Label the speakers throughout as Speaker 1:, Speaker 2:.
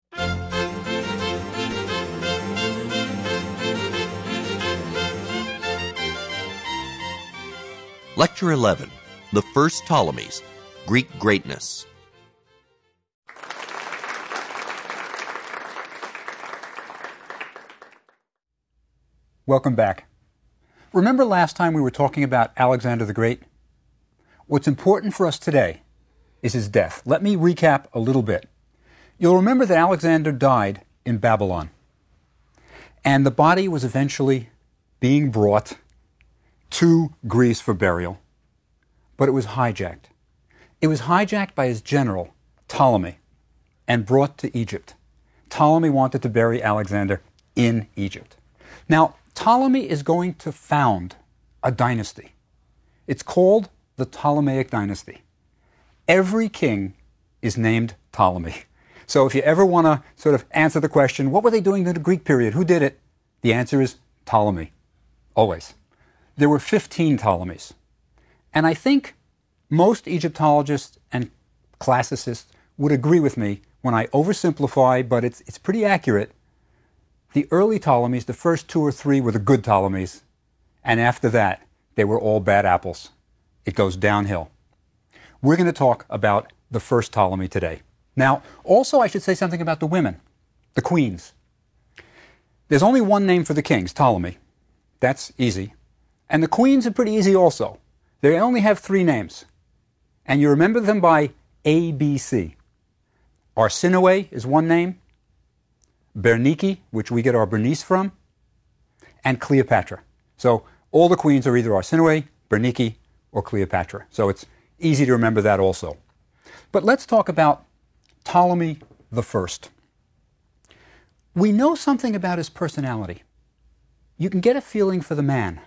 Speaker 1: Lecture 11, The First Ptolemies, Greek Greatness.
Speaker 2: Welcome back. Remember last time we were talking about Alexander the Great? What's important for us today is his death. Let me recap a little bit. You'll remember that Alexander died in Babylon, and the body was eventually being brought to Greece for burial, but it was hijacked. It was hijacked by his general, Ptolemy, and brought to Egypt. Ptolemy wanted to bury Alexander in Egypt. Now, Ptolemy is going to found a dynasty. It's called the Ptolemaic dynasty. Every king is named Ptolemy. So if you ever want to sort of answer the question, what were they doing in the Greek period? Who did it? The answer is Ptolemy, always. There were 15 Ptolemies. And I think most Egyptologists and classicists would agree with me when I oversimplify, but it's pretty accurate. The early Ptolemies, the first 2 or 3 were the good Ptolemies, and after that, they were all bad apples. It goes downhill. We're going to talk about the first Ptolemy today. Now, also I should say something about the women, the queens. There's only one name for the kings, Ptolemy. That's easy. And the queens are pretty easy also. They only have 3 names. And you remember them by ABC. Arsinoe is one name, Bernike, which we get our Bernice from, and Cleopatra. So all the queens are either Arsinoe, Bernike, or Cleopatra. So it's easy to remember that also. But let's talk about Ptolemy the First. We know something about his personality. You can get a feeling for the man.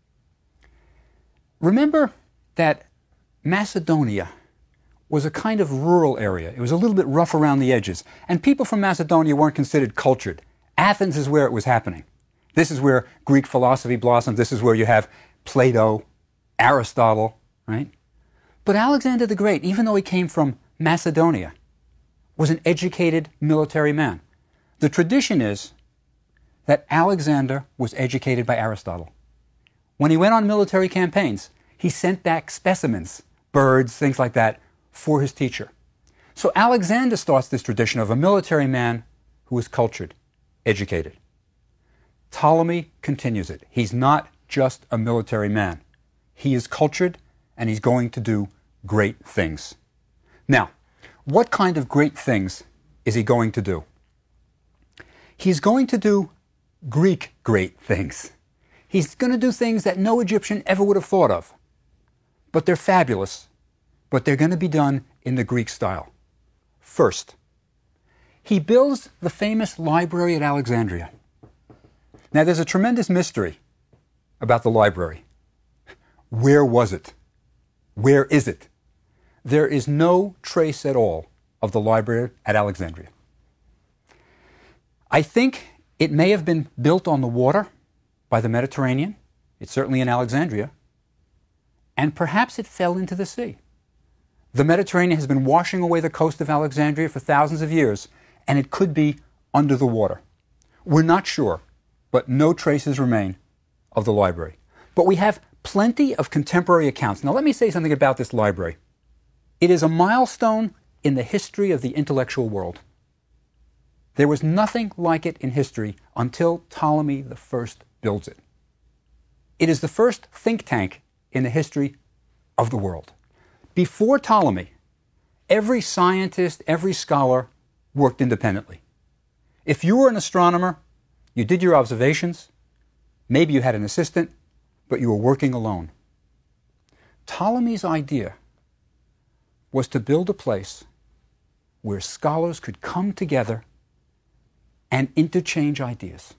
Speaker 2: Remember that Macedonia was a kind of rural area. It was a little bit rough around the edges. And people from Macedonia weren't considered cultured. Athens is where it was happening. This is where Greek philosophy blossomed. This is where you have Plato, Aristotle, right? But Alexander the Great, even though he came from Macedonia, was an educated military man. The tradition is that Alexander was educated by Aristotle. When he went on military campaigns, he sent back specimens, birds, things like that, for his teacher. So Alexander starts this tradition of a military man who was cultured, educated. Ptolemy continues it. He's not just a military man. He is cultured, and he's going to do great things. Now, what kind of great things is he going to do? He's going to do Greek great things. He's going to do things that no Egyptian ever would have thought of. But they're fabulous. But they're going to be done in the Greek style. First, he builds the famous library at Alexandria. Now, there's a tremendous mystery about the library. Where was it? Where is it? There is no trace at all of the library at Alexandria. I think it may have been built on the water by the Mediterranean. It's certainly in Alexandria. And perhaps it fell into the sea. The Mediterranean has been washing away the coast of Alexandria for thousands of years, and it could be under the water. We're not sure, but no traces remain of the library. But we have plenty of contemporary accounts. Now let me say something about this library. It is a milestone in the history of the intellectual world. There was nothing like it in history until Ptolemy I builds it. It is the first think tank in the history of the world. Before Ptolemy, every scientist, every scholar worked independently. If you were an astronomer, you did your observations, maybe you had an assistant, but you were working alone. Ptolemy's idea was to build a place where scholars could come together and interchange ideas.